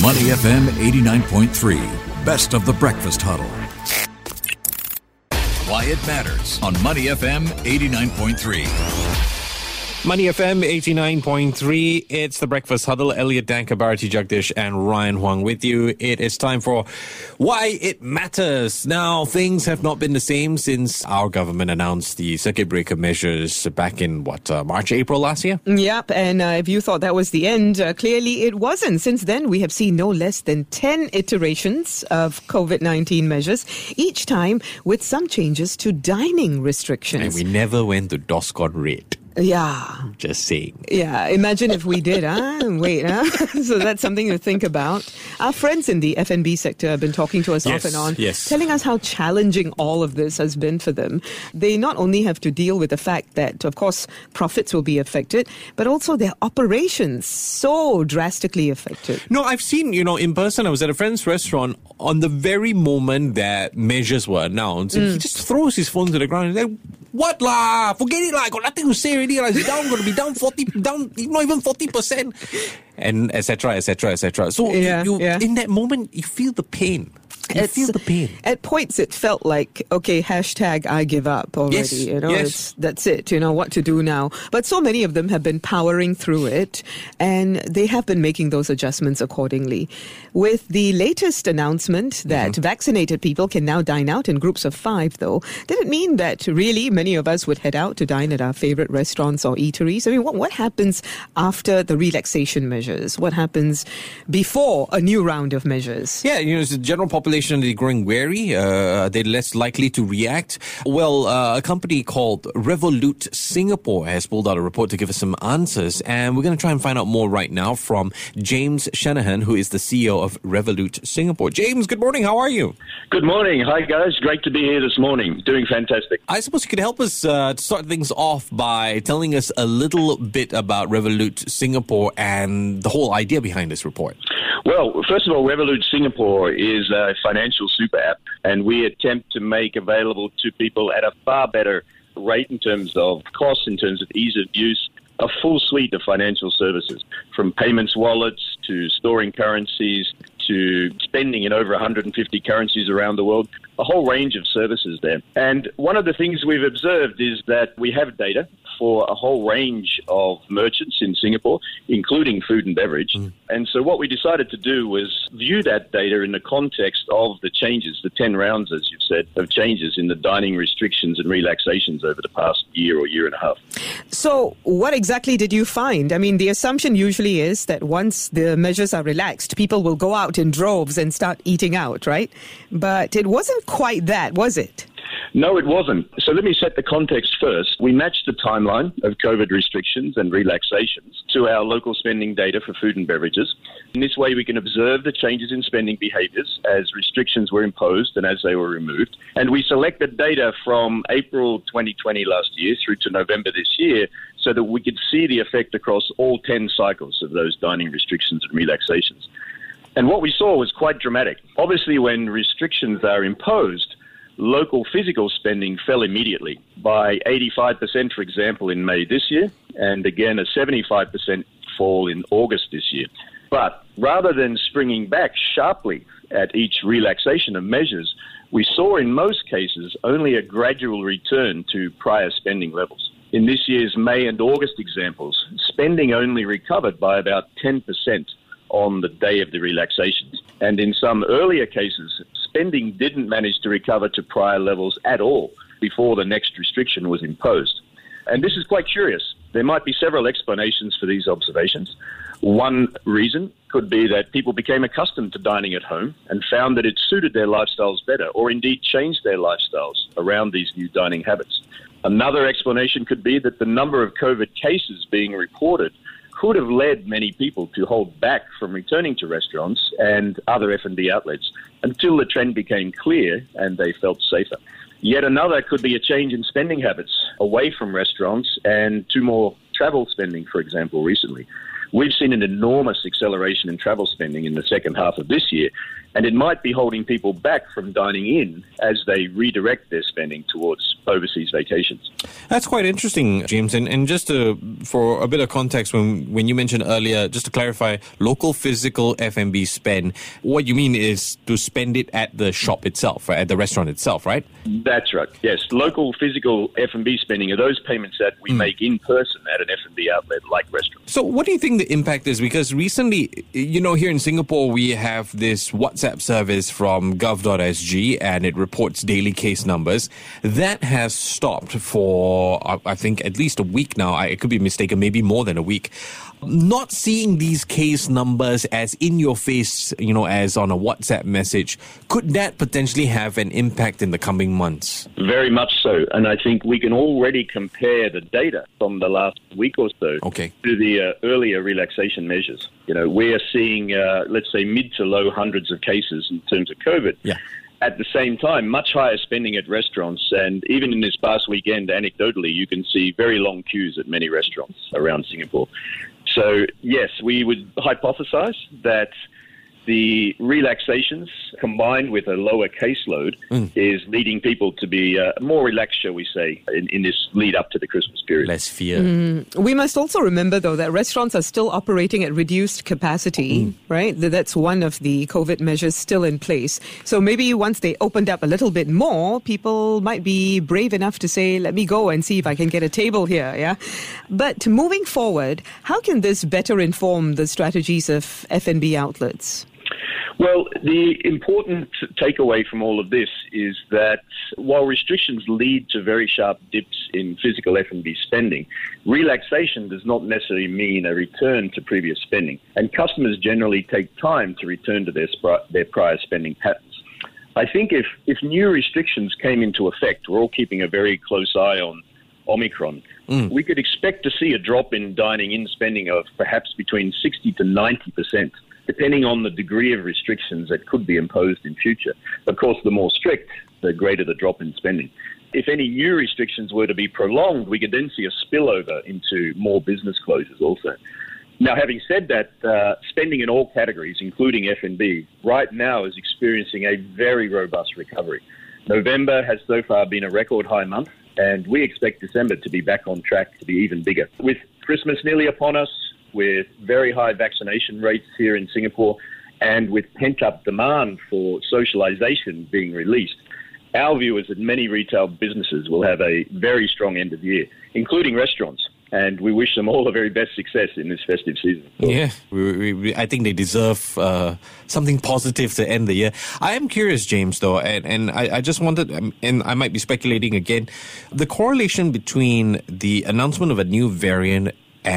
Money FM 89.3, best of the breakfast huddle. Why it matters on Money FM 89.3. Money FM 89.3. It's the Breakfast Huddle. Elliot Danker, Bharati Jagdish and Ryan Huang with you. It is time for Why It Matters. Now, things have not been the same since our government announced the circuit breaker measures back in, March, April last year? Yep, and if you thought that was the end, clearly it wasn't. Since then, we have seen no less than 10 iterations of COVID-19 measures, each time with some changes to dining restrictions. And we never went to DORSCON red. Yeah. Just saying. Yeah, imagine if we did, Wait, So that's something to think about. Our friends in the F&B sector have been talking to us off and on, telling us how challenging all of this has been for them. They not only have to deal with the fact that, of course, profits will be affected, but also their operations so drastically affected. No, I've seen, in person, I was at a friend's restaurant on the very moment that measures were announced, and he just throws his phone to the ground and he's like, what lah? Forget it lah. I got nothing to say already. It's down, going to be down 40, down not even 40%, and etc. etc. etc. So in that moment, you feel the pain. You feel the pain. At points, it felt like, okay, hashtag I give up already. Yes. That's it. What to do now. But so many of them have been powering through it, and they have been making those adjustments accordingly. With the latest announcement that vaccinated people can now dine out in groups of 5, though, did it mean that really many of us would head out to dine at our favorite restaurants or eateries? I mean, what happens after the relaxation measures? What happens before a new round of measures? Yeah, it's the general population. They're growing wary. They're less likely to react. Well, a company called Revolut Singapore has pulled out a report to give us some answers, and we're going to try and find out more right now from James Shanahan, who is the CEO of Revolut Singapore. James, good morning. How are you? Good morning. Hi, guys. Great to be here this morning. Doing fantastic. I suppose you could help us to start things off by telling us a little bit about Revolut Singapore and the whole idea behind this report. Well, first of all, Revolut Singapore is a financial super app, and we attempt to make available to people at a far better rate in terms of cost, in terms of ease of use, a full suite of financial services, from payments wallets to storing currencies to spending in over 150 currencies around the world, a whole range of services there. And one of the things we've observed is that we have data for a whole range of merchants in Singapore, including food and beverage. And so what we decided to do was view that data in the context of the changes, the 10 rounds, as you've said, of changes in the dining restrictions and relaxations over the past year or year and a half. So what exactly did you find? I mean, the assumption usually is that once the measures are relaxed, people will go out in droves and start eating out, right? But it wasn't quite that, was it? No, it wasn't. So let me set the context first. We matched the timeline of COVID restrictions and relaxations to our local spending data for food and beverages. In this way, we can observe the changes in spending behaviours as restrictions were imposed and as they were removed. And we selected data from April 2020 last year through to November this year so that we could see the effect across all 10 cycles of those dining restrictions and relaxations. And what we saw was quite dramatic. Obviously, when restrictions are imposed, local physical spending fell immediately by 85%, for example, in May this year, and again a 75% fall in August this year. But rather than springing back sharply at each relaxation of measures, we saw in most cases only a gradual return to prior spending levels. In this year's May and August examples, spending only recovered by about 10% on the day of the relaxations. And in some earlier cases, spending didn't manage to recover to prior levels at all before the next restriction was imposed. And this is quite curious. There might be several explanations for these observations. One reason could be that people became accustomed to dining at home and found that it suited their lifestyles better, or indeed changed their lifestyles around these new dining habits. Another explanation could be that the number of COVID cases being reported could have led many people to hold back from returning to restaurants and other F&B outlets until the trend became clear and they felt safer. Yet another could be a change in spending habits away from restaurants and to more travel spending, for example, recently. We've seen an enormous acceleration in travel spending in the second half of this year, and it might be holding people back from dining in as they redirect their spending towards overseas vacations. That's quite interesting, James. And just for a bit of context, when you mentioned earlier, just to clarify, local physical F&B spend, what you mean is to spend it at the shop itself, right? At the restaurant itself, right? That's right, yes. Local physical F&B spending are those payments that we make in person at an F&B outlet like restaurants. So what do you think the impact is? Because recently, here in Singapore, we have this WhatsApp service from gov.sg, and it reports daily case numbers. That has stopped for, I think, at least a week now. I could be mistaken, maybe more than a week. Not seeing these case numbers as in your face, as on a WhatsApp message, could that potentially have an impact in the coming months? Very much so. And I think we can already compare the data from the last week or so to the earlier relaxation measures. We are seeing, let's say, mid to low hundreds of cases in terms of COVID. Yeah. At the same time, much higher spending at restaurants. And even in this past weekend, anecdotally, you can see very long queues at many restaurants around Singapore. So, yes, we would hypothesize that the relaxations combined with a lower caseload is leading people to be more relaxed, shall we say, in this lead up to the Christmas period. Less fear. We must also remember, though, that restaurants are still operating at reduced capacity, right? That's one of the COVID measures still in place. So maybe once they opened up a little bit more, people might be brave enough to say, let me go and see if I can get a table here, yeah? But moving forward, how can this better inform the strategies of F&B outlets? Well, the important takeaway from all of this is that while restrictions lead to very sharp dips in physical F&B spending, relaxation does not necessarily mean a return to previous spending, and customers generally take time to return to their prior spending patterns. I think if new restrictions came into effect, we're all keeping a very close eye on Omicron, we could expect to see a drop in dining-in spending of perhaps between 60 to 90%. Depending on the degree of restrictions that could be imposed in future. Of course, the more strict, the greater the drop in spending. If any new restrictions were to be prolonged, we could then see a spillover into more business closures also. Now, having said that, spending in all categories, including F&B, right now is experiencing a very robust recovery. November has so far been a record high month, and we expect December to be back on track to be even bigger. With Christmas nearly upon us, with very high vaccination rates here in Singapore, and with pent-up demand for socialization being released, our view is that many retail businesses will have a very strong end of year, including restaurants. And we wish them all the very best success in this festive season. Yeah, I think they deserve something positive to end the year. I am curious, James, though, and I just wanted, and I might be speculating again, the correlation between the announcement of a new variant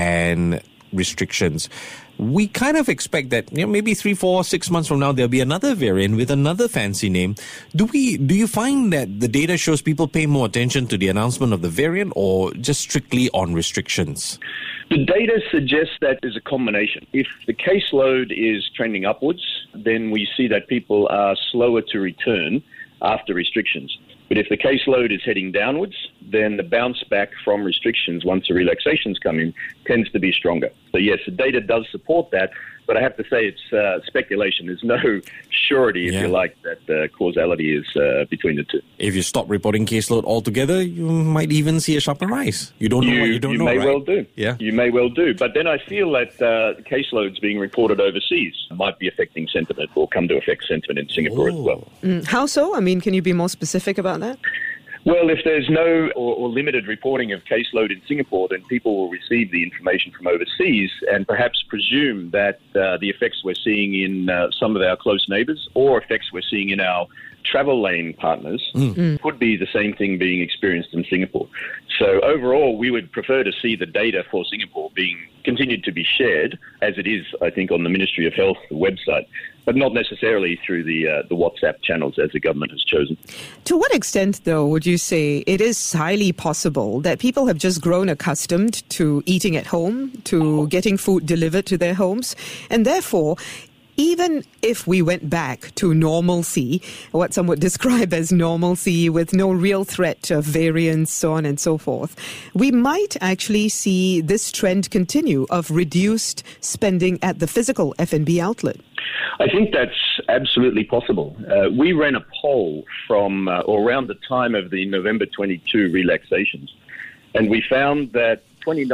and restrictions. We kind of expect that maybe 3, 4, 6 months from now there'll be another variant with another fancy name. Do you find that the data shows people pay more attention to the announcement of the variant or just strictly on restrictions? The data suggests that there's a combination. If the caseload is trending upwards, then we see that people are slower to return after restrictions. But if the caseload is heading downwards, then the bounce back from restrictions once the relaxations come in tends to be stronger. So yes, the data does support that, but I have to say it's speculation. There's no surety, if you like, that the causality is between the two. If you stop reporting caseload altogether, you might even see a sharper rise. You don't know what you don't know, right? You may well do. Yeah. You may well do. But then I feel that caseloads being reported overseas might be affecting sentiment or come to affect sentiment in Singapore as well. How so? I mean, can you be more specific about that? Well, if there's no or limited reporting of caseload in Singapore, then people will receive the information from overseas and perhaps presume that the effects we're seeing in some of our close neighbours or effects we're seeing in our travel lane partners could be the same thing being experienced in Singapore. So overall, we would prefer to see the data for Singapore being continued to be shared, as it is, I think, on the Ministry of Health website, but not necessarily through the WhatsApp channels as the government has chosen. To what extent, though, would you say it is highly possible that people have just grown accustomed to eating at home, to getting food delivered to their homes, and therefore even if we went back to normalcy, what some would describe as normalcy with no real threat of variants, so on and so forth, we might actually see this trend continue of reduced spending at the physical F&B outlet. I think that's absolutely possible. We ran a poll from or around the time of the November 22 relaxations, and we found that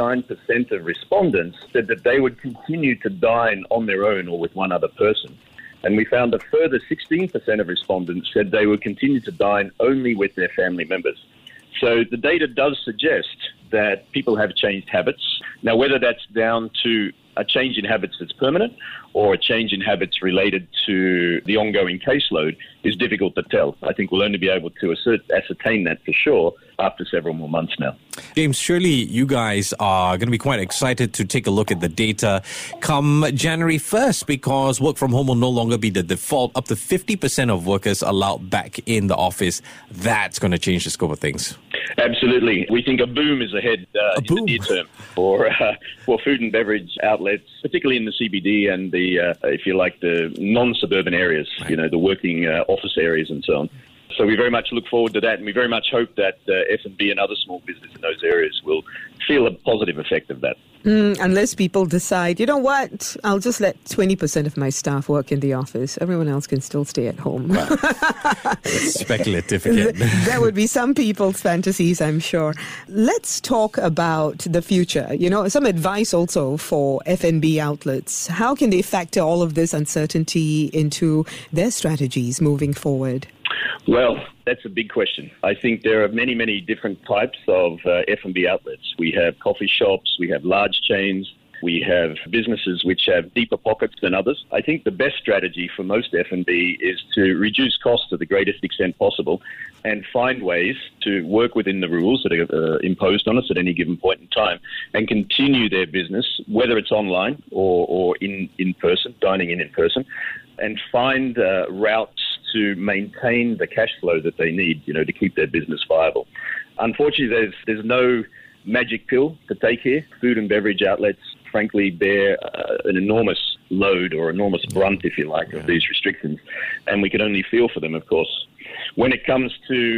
29% of respondents said that they would continue to dine on their own or with one other person. And we found a further 16% of respondents said they would continue to dine only with their family members. So the data does suggest that people have changed habits. Now, whether that's down to a change in habits that's permanent or a change in habits related to the ongoing caseload is difficult to tell. I think we'll only be able to ascertain that for sure after several more months now. James, surely you guys are going to be quite excited to take a look at the data come January 1st, because work from home will no longer be the default. Up to 50% of workers allowed back in the office. That's going to change the scope of things. Absolutely. We think a boom is ahead in the near term for food and beverage outlets, particularly in the CBD and the, if you like, the non-suburban areas, right. You know, the working office areas and so on. So we very much look forward to that, and we very much hope that F&B and other small business in those areas will feel a positive effect of that. Unless people decide, you know what, I'll just let 20% of my staff work in the office. Everyone else can still stay at home. Wow. That's speculative again. That would be some people's fantasies, I'm sure. Let's talk about the future. You know, some advice also for F&B outlets. How can they factor all of this uncertainty into their strategies moving forward? Well, that's a big question. I think there are many, many different types of F&B outlets. We have coffee shops, we have large chains, we have businesses which have deeper pockets than others. I think the best strategy for most F&B is to reduce costs to the greatest extent possible and find ways to work within the rules that are imposed on us at any given point in time and continue their business, whether it's online or in person, dining in person, and find routes to maintain the cash flow that they need, you know, to keep their business viable. Unfortunately, there's no magic pill to take here. Food and beverage outlets, frankly, bear an enormous load or enormous brunt, if you like, of these restrictions, and we can only feel for them, of course. When it comes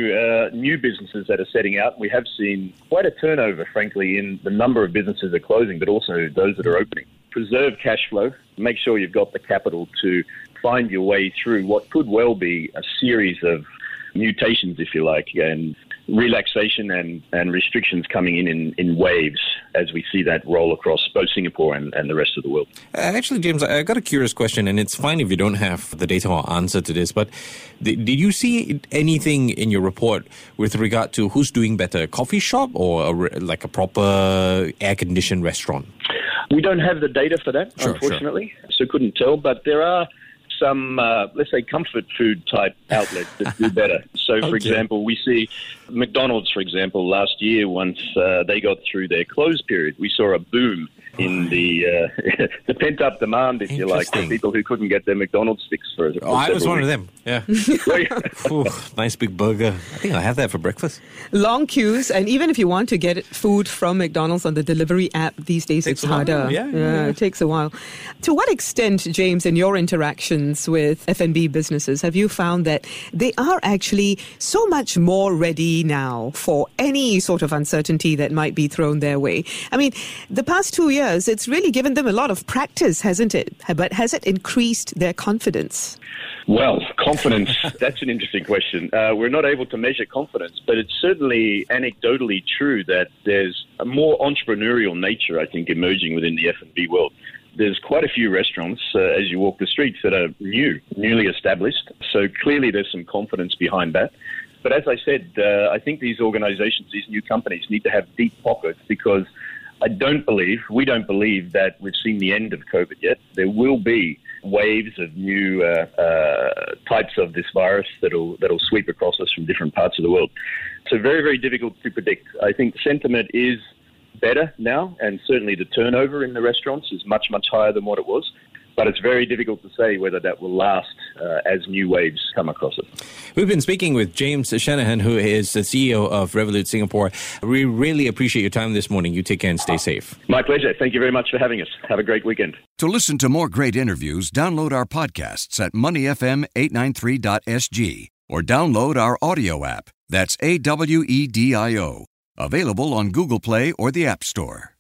to new businesses that are setting out, we have seen quite a turnover, frankly, in the number of businesses that are closing, but also those that are opening. Preserve cash flow. Make sure you've got the capital to find your way through what could well be a series of mutations, if you like, and relaxation and restrictions coming in waves as we see that roll across both Singapore and the rest of the world. Actually, James, I got a curious question, and it's fine if you don't have the data or answer to this, but did you see anything in your report with regard to who's doing better, a coffee shop or like a proper air-conditioned restaurant? We don't have the data for that, unfortunately, so couldn't tell, but there are some, let's say, comfort food type outlets that do better. So, for example, we see McDonald's, for example, last year, once they got through their close period, we saw a boom in the pent-up demand, if you like, for people who couldn't get their McDonald's sticks for I was one weeks. of them, yeah. Ooh, nice big burger. I think I'll have that for breakfast. Long queues, and even if you want to get food from McDonald's on the delivery app these days, it's harder. Yeah, it takes a while. To what extent, James, in your interactions with F&B businesses, have you found that they are actually so much more ready now for any sort of uncertainty that might be thrown their way? I mean, the past 2 years, it's really given them a lot of practice, hasn't it? But has it increased their confidence? Well, confidence, that's an interesting question. We're not able to measure confidence, but it's certainly anecdotally true that there's a more entrepreneurial nature, I think, emerging within the F&B world. There's quite a few restaurants as you walk the streets that are newly established. So clearly there's some confidence behind that. But as I said, I think these organizations, these new companies need to have deep pockets because we don't believe that we've seen the end of COVID yet. There will be waves of new types of this virus that'll sweep across us from different parts of the world. So very, very difficult to predict. I think sentiment is better now, and certainly the turnover in the restaurants is much, much higher than what it was. but it's very difficult to say whether that will last as new waves come across it. We've been speaking with James Shanahan, who is the CEO of Revolut Singapore. We really appreciate your time this morning. You take care and stay safe. My pleasure. Thank you very much for having us. Have a great weekend. To listen to more great interviews, download our podcasts at moneyfm893.sg or download our audio app. That's AWEDIO. Available on Google Play or the App Store.